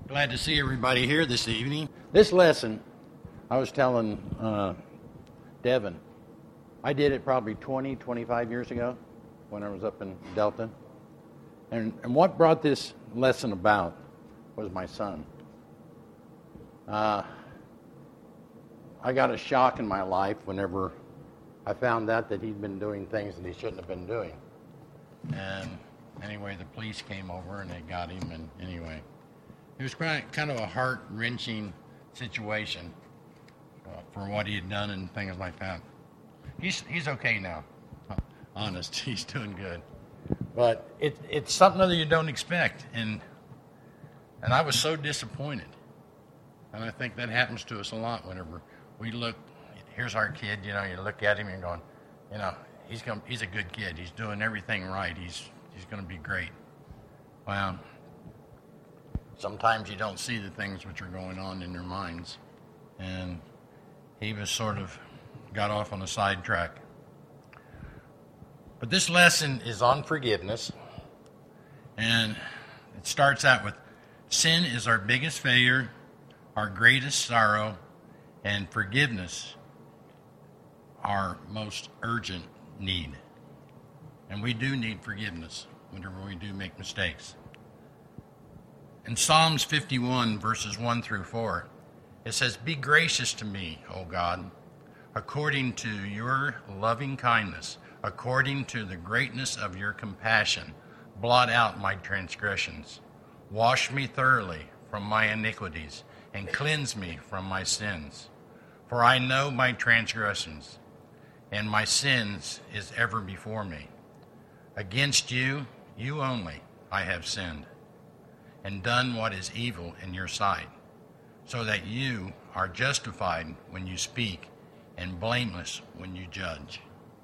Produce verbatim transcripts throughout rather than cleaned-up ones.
Glad to see everybody here this evening. This lesson, I was telling uh, Devin, I did it probably twenty, twenty-five years ago when I was up in Delta. And, and what brought this lesson about was my son. Uh, I got a shock in my life whenever I found out that he'd been doing things that he shouldn't have been doing. And anyway, the police came over and they got him, and anyway. It was quite, kind of a heart-wrenching situation uh, for what he had done and things like that. He's he's okay now. Honest, he's doing good. But it, it's something that you don't expect, and and I was so disappointed. And I think that happens to us a lot whenever we look, here's our kid, you know, you look at him and you're going, you know, he's going, he's a good kid. He's doing everything right. He's he's going to be great. Well, sometimes you don't see the things which are going on in their minds. And he was sort of got off on a sidetrack. But this lesson is on forgiveness. And it starts out with, sin is our biggest failure, our greatest sorrow, and forgiveness our most urgent need. And we do need forgiveness whenever we do make mistakes. In Psalms fifty-one, verses one through four, it says, "Be gracious to me, O God, according to your loving kindness, according to the greatness of your compassion. Blot out my transgressions. Wash me thoroughly from my iniquities, and cleanse me from my sins. For I know my transgressions, and my sins is ever before me. Against you, you only, I have sinned, and done what is evil in your sight, so that you are justified when you speak, and blameless when you judge."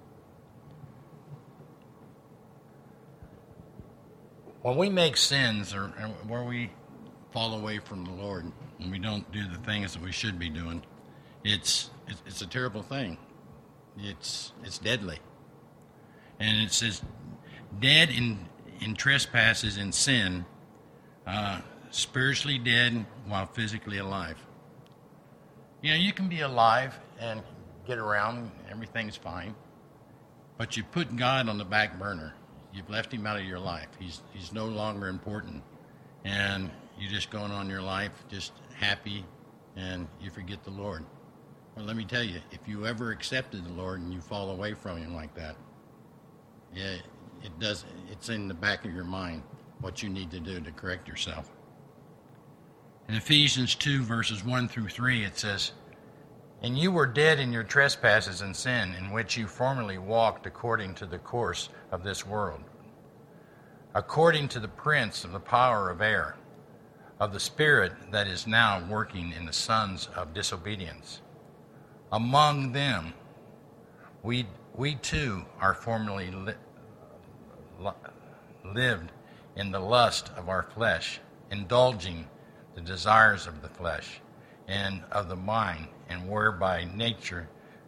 When we make sins, or, or where we fall away from the Lord, and we don't do the things that we should be doing, it's it's, it's a terrible thing. It's it's deadly. And it says, dead in, in trespasses and sin, Uh, spiritually dead while physically alive. You know, you can be alive and get around, everything's fine, but you put God on the back burner. You've left him out of your life. He's he's no longer important, and you're just going on your life just happy, and you forget the Lord. Well, let me tell you, if you ever accepted the Lord and you fall away from him like that, yeah, it does. It's in the back of your mind what you need to do to correct yourself. In Ephesians two, verses one through three, it says, "And you were dead in your trespasses and sin, in which you formerly walked according to the course of this world, according to the prince of the power of air, of the spirit that is now working in the sons of disobedience. Among them, we we too are formerly li- li- lived in the lust of our flesh, indulging the desires of the flesh and of the mind, and were by nature,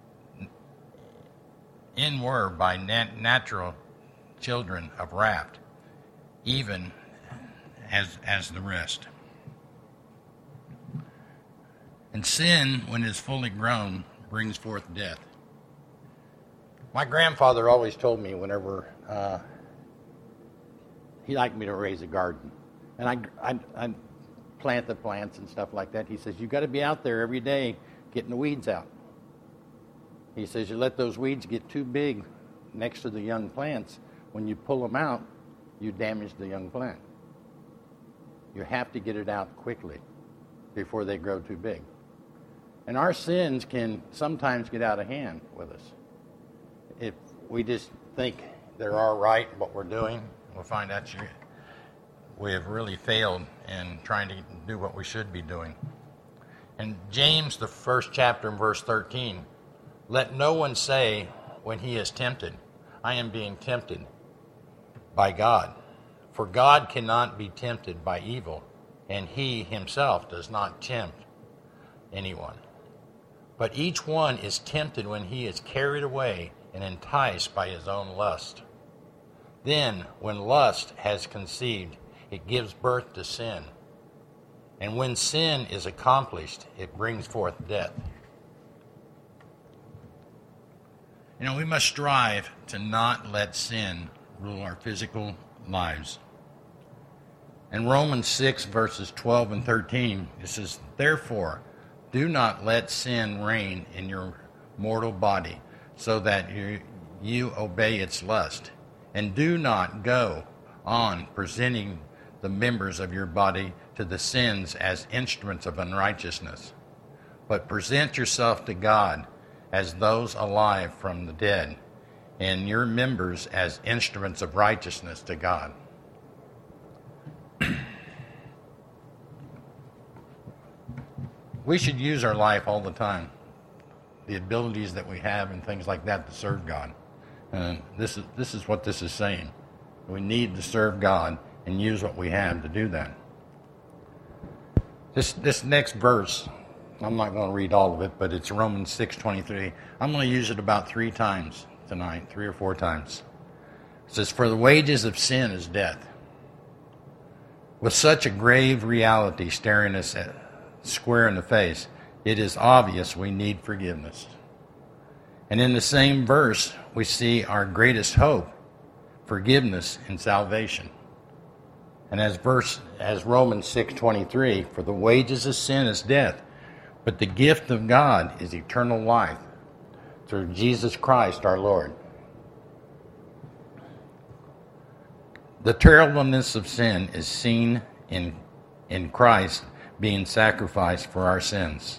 and were by nat- natural children of wrath, even as as the rest. And sin, when it is fully grown, brings forth death." My grandfather always told me whenever uh, he liked me to raise a garden, and I, I, I plant the plants and stuff like that. He says, you got to be out there every day getting the weeds out. He says, you let those weeds get too big next to the young plants. When you pull them out, you damage the young plant. You have to get it out quickly before they grow too big. And our sins can sometimes get out of hand with us. If we just think they're all right, what we're doing, we'll find out you, we have really failed in trying to do what we should be doing. In James, the first chapter, in verse thirteen, "Let no one say when he is tempted, I am being tempted by God. For God cannot be tempted by evil, and he himself does not tempt anyone. But each one is tempted when he is carried away and enticed by his own lust. Then, when lust has conceived, it gives birth to sin. And when sin is accomplished, it brings forth death. You know, we must strive to not let sin rule our physical lives. In Romans six, verses twelve and thirteen, it says, "Therefore, do not let sin reign in your mortal body, so that you, you obey its lust. And do not go on presenting the members of your body to the sins as instruments of unrighteousness, but present yourself to God as those alive from the dead, and your members as instruments of righteousness to God." We should use our life all the time, the abilities that we have and things like that, to serve God. And this is this is what this is saying. We need to serve God and use what we have to do that. This this next verse, I'm not going to read all of it, but it's Romans six twenty-three. I'm going to use it about three times tonight, three or four times. It says, "For the wages of sin is death." With such a grave reality staring us at, square in the face, it is obvious we need forgiveness. And in the same verse, we see our greatest hope, forgiveness and salvation. And as verse as Romans six twenty-three, "For the wages of sin is death, but the gift of God is eternal life through Jesus Christ our Lord." The terribleness of sin is seen in in Christ being sacrificed for our sins.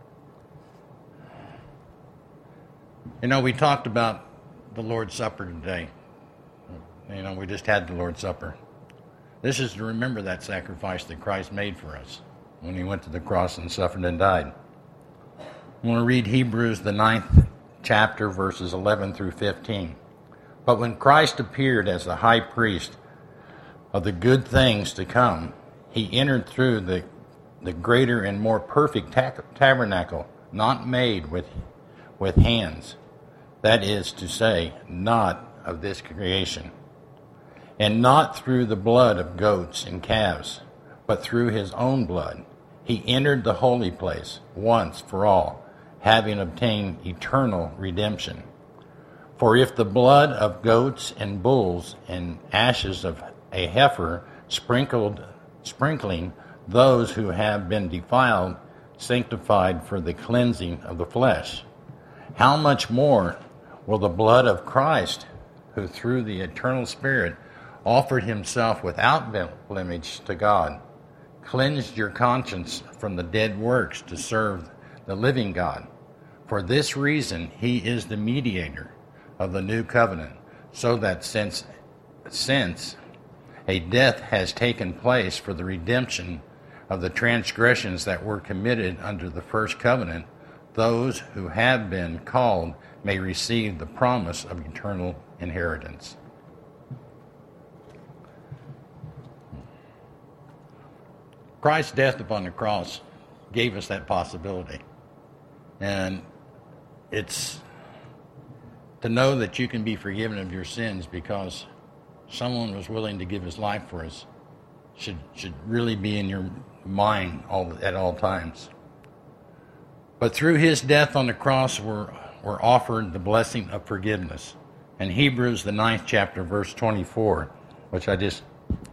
You know, we talked about the Lord's Supper today. You know, we just had the Lord's Supper. This is to remember that sacrifice that Christ made for us when he went to the cross and suffered and died. I want to read Hebrews, the ninth chapter, verses eleven through fifteen. "But when Christ appeared as the high priest of the good things to come, he entered through the, the greater and more perfect ta- tabernacle, not made with, with hands, that is to say, not of this creation, and not through the blood of goats and calves, but through his own blood. He entered the holy place once for all, having obtained eternal redemption. For if the blood of goats and bulls and ashes of a heifer sprinkled, sprinkling those who have been defiled, sanctified for the cleansing of the flesh, how much more will the blood of Christ, who through the eternal Spirit offered himself without blemish to God, cleanse your conscience from the dead works to serve the living God? For this reason he is the mediator of the new covenant, so that since since a death has taken place for the redemption of the transgressions that were committed under the first covenant, those who have been called may receive the promise of eternal inheritance. Christ's death upon the cross gave us that possibility. And it's to know that you can be forgiven of your sins because someone was willing to give his life for us should should really be in your mind all at all times. But through his death on the cross, we're, we're offered the blessing of forgiveness. In Hebrews, the ninth chapter, verse twenty-four, which I just...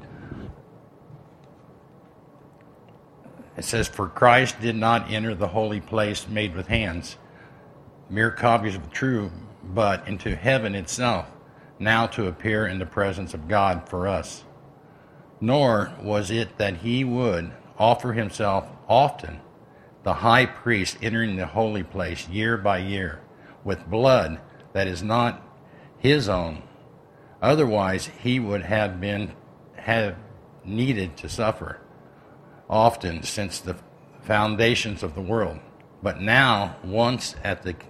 It says, "For Christ did not enter the holy place made with hands, mere copies of the true, but into heaven itself, now to appear in the presence of God for us. Nor was it that he would offer himself often, the high priest entering the holy place year by year, with blood that is not his own. Otherwise he would have been have needed to suffer often since the foundations of the world. But now, once at the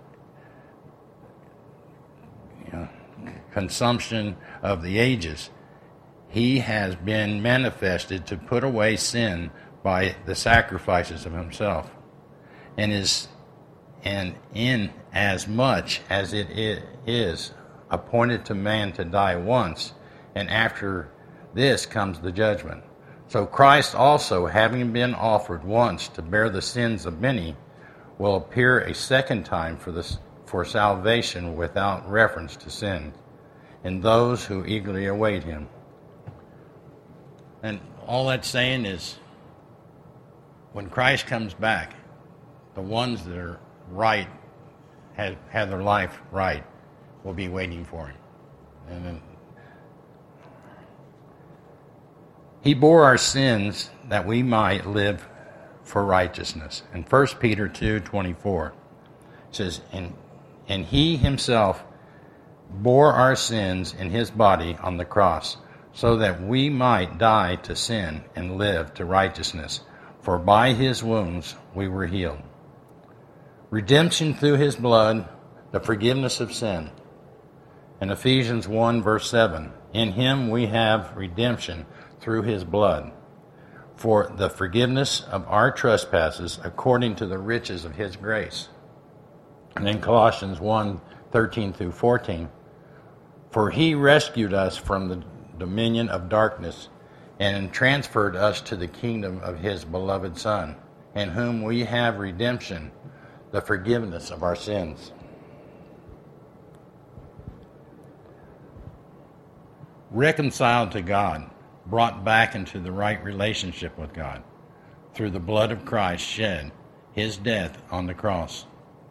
you know, consumption of the ages, he has been manifested to put away sin by the sacrifices of himself, and is and in as much as it is appointed to man to die once, and after this comes the judgment. So Christ also, having been offered once to bear the sins of many, will appear a second time for this for salvation without reference to sin, in those who eagerly await him. And all that's saying is, when Christ comes back, the ones that are right, have, have their life right, will be waiting for him. And then he bore our sins that we might live for righteousness. And First Peter two twenty-four says, and, and he himself bore our sins in his body on the cross, so that we might die to sin and live to righteousness. For by his wounds we were healed. Redemption through his blood, the forgiveness of sin. In Ephesians one verse seven, in him we have redemption through his blood, for the forgiveness of our trespasses according to the riches of his grace. And in Colossians one thirteen through fourteen, for he rescued us from the dominion of darkness and transferred us to the kingdom of his beloved Son, in whom we have redemption, the forgiveness of our sins. Reconciled to God, brought back into the right relationship with God through the blood of Christ shed, his death on the cross.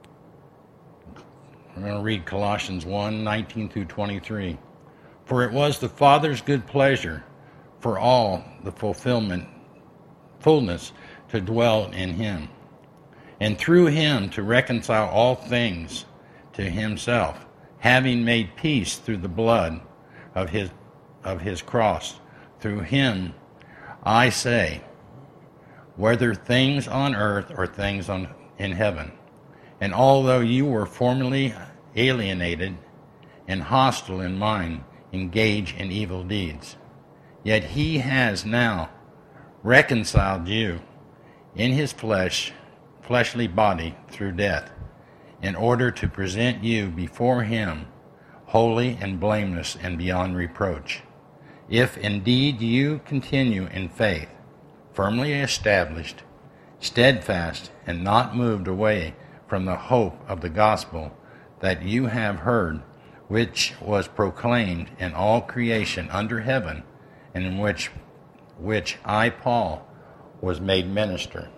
We're going to read Colossians one nineteen through twenty-three. For it was the Father's good pleasure for all the fulfillment, fullness to dwell in him, and through him to reconcile all things to himself, having made peace through the blood of his of his cross. Through him, I say, whether things on earth or things on in heaven. And although you were formerly alienated and hostile in mind, engaged in evil deeds, yet he has now reconciled you in his flesh, fleshly body through death, in order to present you before him holy and blameless and beyond reproach. If indeed you continue in faith, firmly established, steadfast, and not moved away from the hope of the gospel that you have heard, which was proclaimed in all creation under heaven, and in which which I, Paul, was made minister.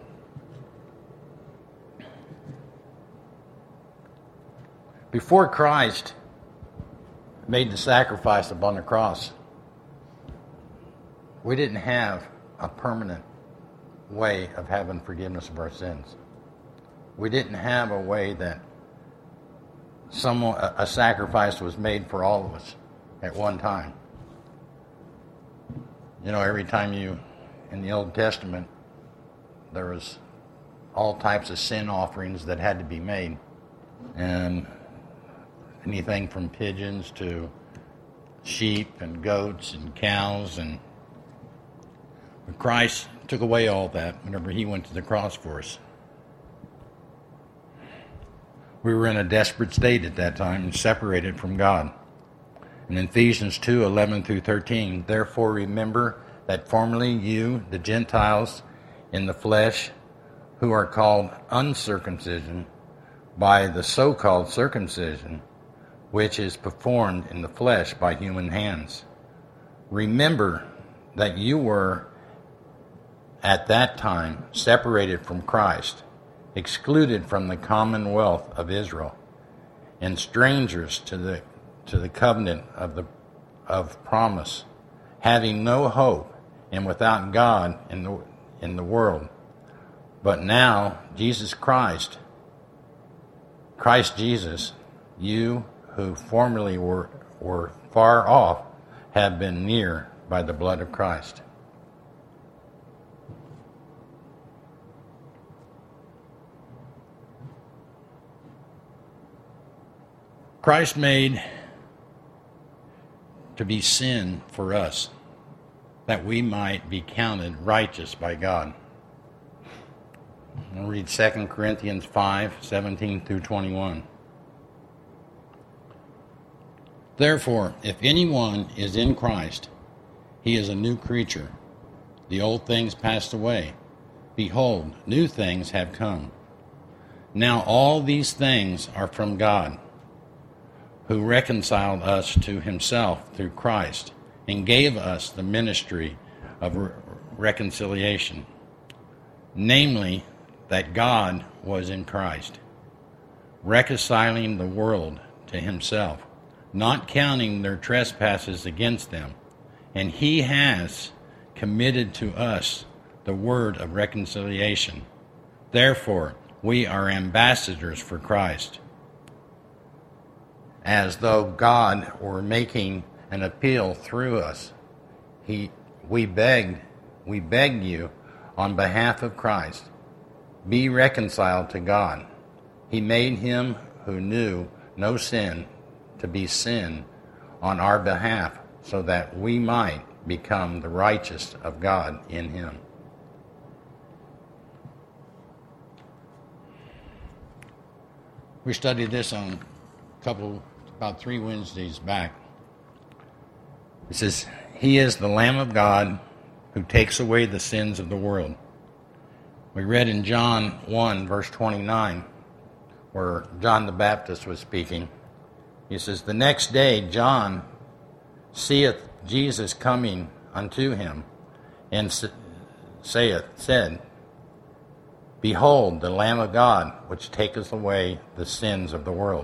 Before Christ made the sacrifice upon the cross, we didn't have a permanent way of having forgiveness of our sins. We didn't have a way that someone, a sacrifice was made for all of us at one time. You know, every time you, in the Old Testament, there was all types of sin offerings that had to be made. And anything from pigeons to sheep and goats and cows. And Christ took away all that whenever he went to the cross for us. We were in a desperate state at that time and separated from God. In Ephesians two eleven through thirteen, therefore remember that formerly you, the Gentiles in the flesh, who are called uncircumcision by the so-called circumcision, which is performed in the flesh by human hands. Remember that you were at that time separated from Christ, excluded from the commonwealth of Israel, and strangers to the to the covenant of the of promise, having no hope and without God in the in the world. But now Jesus Christ, Christ Jesus, you who formerly were were far off, have been near by the blood of Christ. Christ made to be sin for us, that we might be counted righteous by God. I'll read Second Corinthians five seventeen through twenty-one. Therefore, if anyone is in Christ, he is a new creature. The old things passed away. Behold, new things have come. Now all these things are from God, who reconciled us to himself through Christ, and gave us the ministry of re- reconciliation, namely, that God was in Christ, reconciling the world to himself, not counting their trespasses against them, and he has committed to us the word of reconciliation. Therefore, we are ambassadors for Christ, as though God were making an appeal through us. He, we beg, we beg you on behalf of Christ, be reconciled to God. He made him who knew no sin to be sin on our behalf, so that we might become the righteous of God in him. We studied this on a couple, about three Wednesdays back. It says, he is the Lamb of God who takes away the sins of the world. We read in John one, verse twenty-nine, where John the Baptist was speaking. He says, the next day John seeth Jesus coming unto him, and saith, said, behold, the Lamb of God, which taketh away the sins of the world.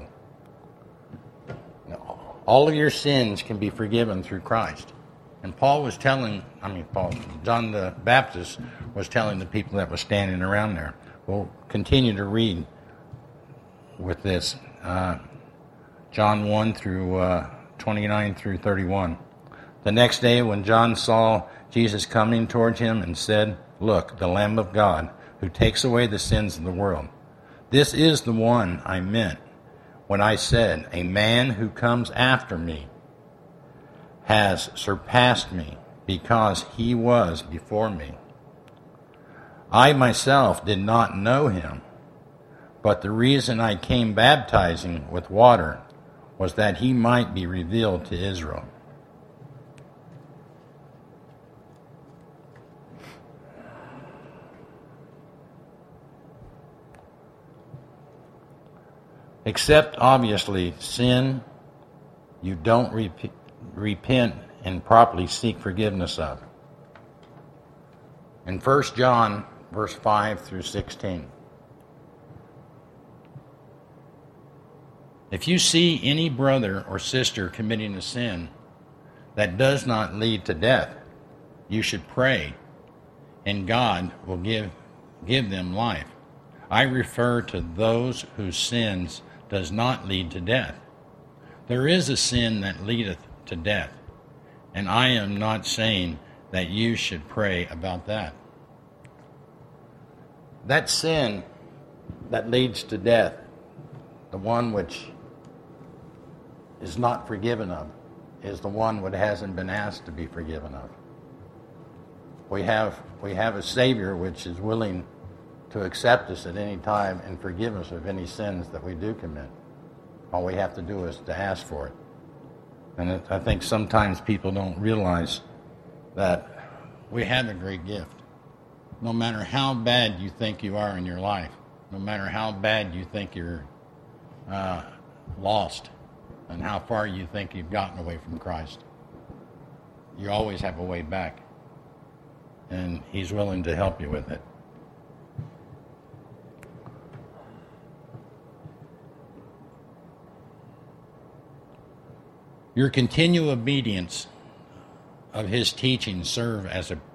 Now, all of your sins can be forgiven through Christ. And Paul was telling, I mean, Paul, John the Baptist was telling the people that were standing around there. We'll continue to read with this. Uh, John one through uh, twenty-nine through thirty-one. The next day when John saw Jesus coming towards him and said, look, the Lamb of God, who takes away the sins of the world. This is the one I meant when I said, a man who comes after me has surpassed me, because he was before me. I myself did not know him, but the reason I came baptizing with water was that he might be revealed to Israel. Except, obviously, sin you don't rep- repent and properly seek forgiveness of. In First John, verse five through sixteen. If you see any brother or sister committing a sin that does not lead to death, you should pray, and God will give, give them life. I refer to those whose sins does not lead to death. There is a sin that leadeth to death, and I am not saying that you should pray about that. That sin that leads to death, the one which is not forgiven of, is the one that hasn't been asked to be forgiven of. We have we have a Savior which is willing to accept us at any time and forgive us of any sins that we do commit. All we have to do is to ask for it. And it, I think sometimes people don't realize that we have a great gift. No matter how bad you think you are in your life, no matter how bad you think you're uh, lost, and how far you think you've gotten away from Christ, you always have a way back. And he's willing to help you with it. Your continual obedience of his teachings serve as a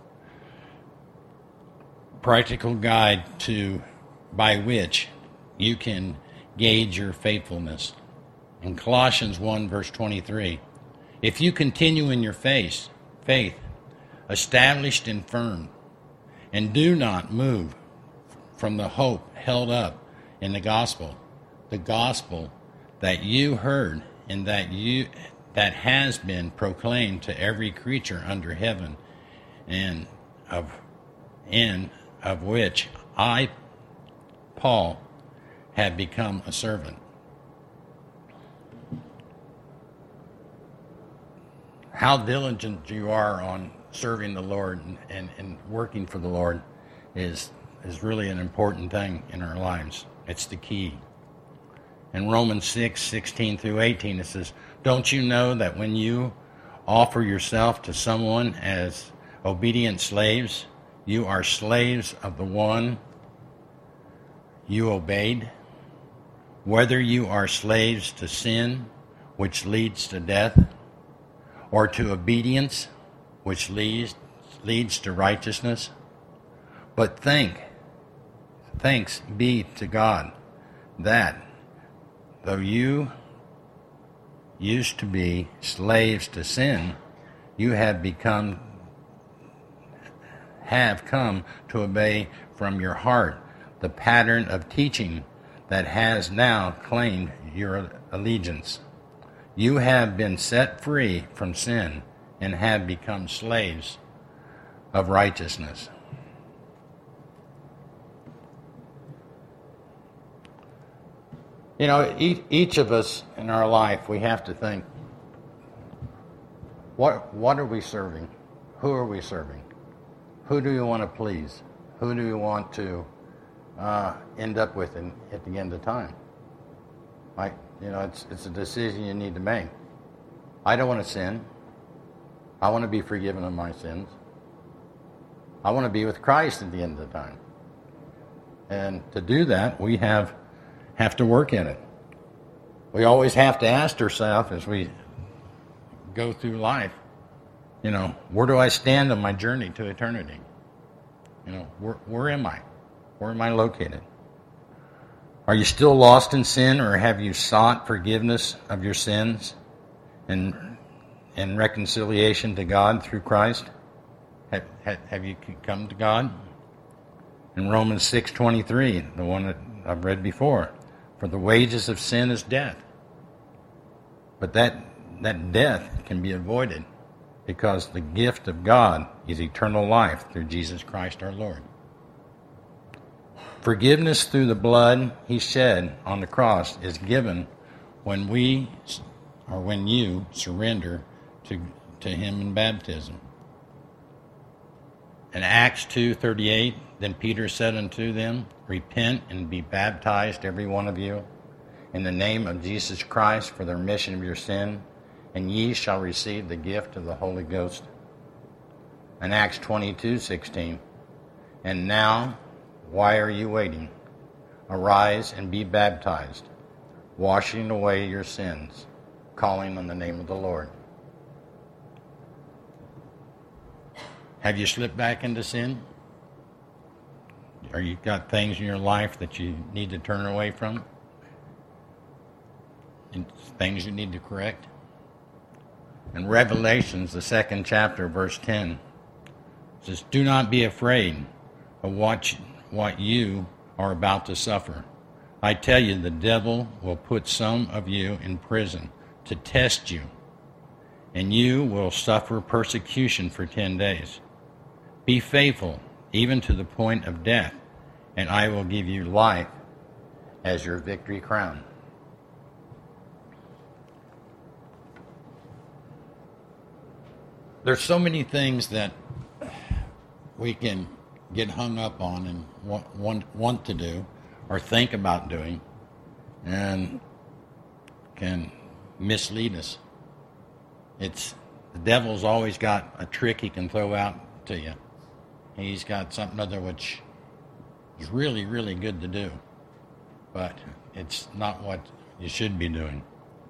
practical guide to by which you can gauge your faithfulness. In Colossians one, verse twenty-three, if you continue in your faith, faith, established and firm, and do not move from the hope held up in the gospel, the gospel that you heard and that you that has been proclaimed to every creature under heaven, and of in of which I, Paul, have become a servant. How diligent you are on serving the Lord and, and, and working for the Lord is is really an important thing in our lives. It's the key. In Romans six, sixteen through eighteen, it says, "Don't you know that when you offer yourself to someone as obedient slaves, you are slaves of the one you obeyed? Whether you are slaves to sin, which leads to death, or to obedience, which leads, leads to righteousness. But think, thanks be to God that, though you used to be slaves to sin, you have become, have come to obey from your heart the pattern of teaching that has now claimed your allegiance. You have been set free from sin and have become slaves of righteousness." You know, each, each of us in our life, we have to think, what what are we serving? Who are we serving? Who do you want to please? Who do you want to uh, end up with in, at the end of time? Like, you know, it's it's a decision you need to make. I don't want to sin. I want to be forgiven of my sins. I want to be with Christ at the end of the time. And to do that, we have have to work in it. We always have to ask ourselves as we go through life, you know, where do I stand on my journey to eternity? You know, where, where am I? Where am I located? Are you still lost in sin, or have you sought forgiveness of your sins and, and reconciliation to God through Christ? Have, have, have you come to God? In Romans six twenty-three, the one that I've read before, "For the wages of sin is death." But that, that death can be avoided because the gift of God is eternal life through Jesus Christ our Lord. Forgiveness through the blood he shed on the cross is given when we, or when you, surrender to, to him in baptism. In Acts two thirty-eight, "Then Peter said unto them, Repent and be baptized, every one of you, in the name of Jesus Christ for the remission of your sin, and ye shall receive the gift of the Holy Ghost." In Acts twenty-two sixteen, "And now, why are you waiting? Arise and be baptized, washing away your sins, calling on the name of the Lord." Have you slipped back into sin? Or you got things in your life that you need to turn away from? And things you need to correct? In Revelations, the second chapter, verse ten, it says, "Do not be afraid of what, what you are about to suffer. I tell you, the devil will put some of you in prison to test you, and you will suffer persecution for ten days. Be faithful, even to the point of death, and I will give you life as your victory crown." There's so many things that we can get hung up on and want, want, want to do or think about doing, and can mislead us. It's the devil's always got a trick he can throw out to you. He's got something other which is really, really good to do, but it's not what you should be doing.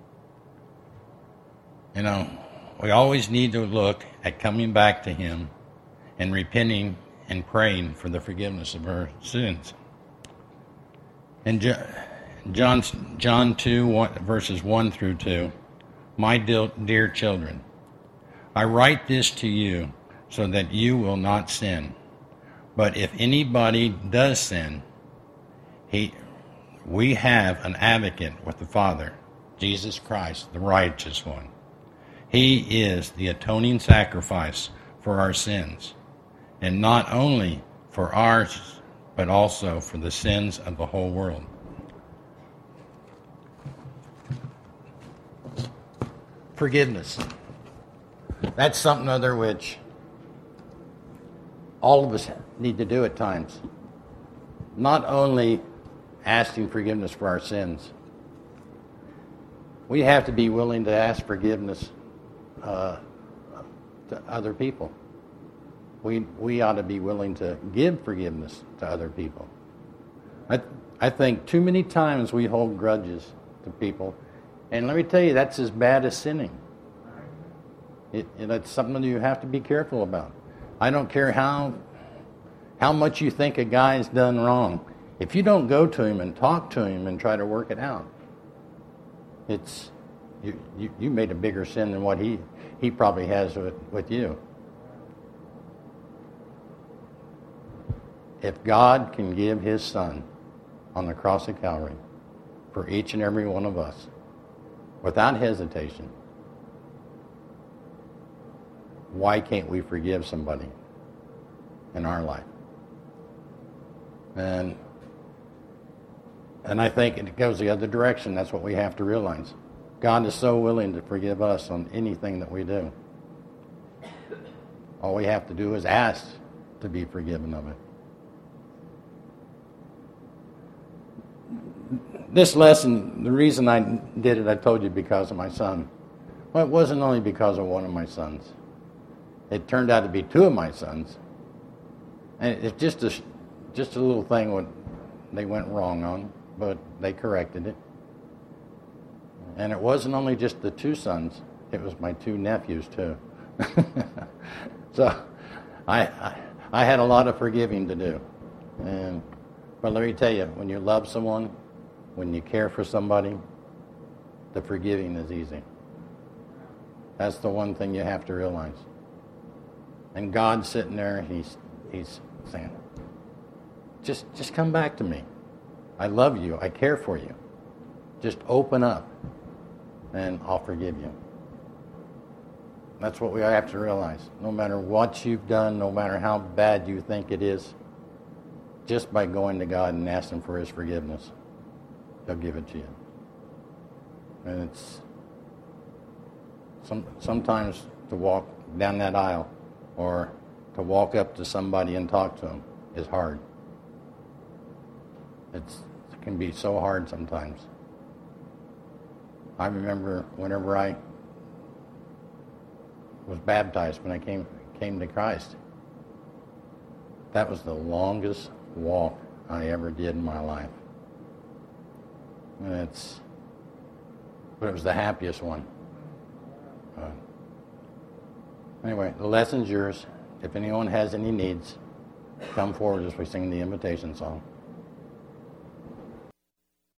You know, we always need to look at coming back to him and repenting and praying for the forgiveness of our sins. In John, John two, one, verses one through two, "My dear children, I write this to you so that you will not sin. But if anybody does sin, he, we have an advocate with the Father, Jesus Christ, the righteous one. He is the atoning sacrifice for our sins, and not only for ours, but also for the sins of the whole world." Forgiveness. That's something other which all of us need to do at times. Not only asking forgiveness for our sins, we have to be willing to ask forgiveness uh, to other people. We we ought to be willing to give forgiveness to other people. I I think too many times we hold grudges to people, and let me tell you, that's as bad as sinning. It, it, it's something you have to be careful about. I don't care how how much you think a guy's done wrong. If you don't go to him and talk to him and try to work it out, it's you you, you made a bigger sin than what he he probably has with, with you. If God can give his son on the cross of Calvary for each and every one of us without hesitation, why can't we forgive somebody in our life? And and I think it goes the other direction. That's what we have to realize. God is so willing to forgive us on anything that we do. All we have to do is ask to be forgiven of it. This lesson, the reason I did it, I told you, because of my son. Well, it wasn't only because of one of my sons. It turned out to be two of my sons. And it's just a, just a little thing what they went wrong on, but they corrected it. And it wasn't only just the two sons, it was my two nephews too. So I, I I had a lot of forgiving to do. And but let me tell you, when you love someone, when you care for somebody, the forgiving is easy. That's the one thing you have to realize. And God's sitting there, he's he's saying, just just come back to me. I love you. I care for you. Just open up, and I'll forgive you. That's what we have to realize. No matter what you've done, no matter how bad you think it is, just by going to God and asking for his forgiveness, he'll give it to you. And it's some, sometimes to walk down that aisle or to walk up to somebody and talk to them is hard. It's, it can be so hard sometimes. I remember whenever I was baptized, when I came came to Christ, that was the longest walk I ever did in my life. And it's, but it was the happiest one. Uh, anyway, the lesson's yours. If anyone has any needs, come forward as we sing the invitation song.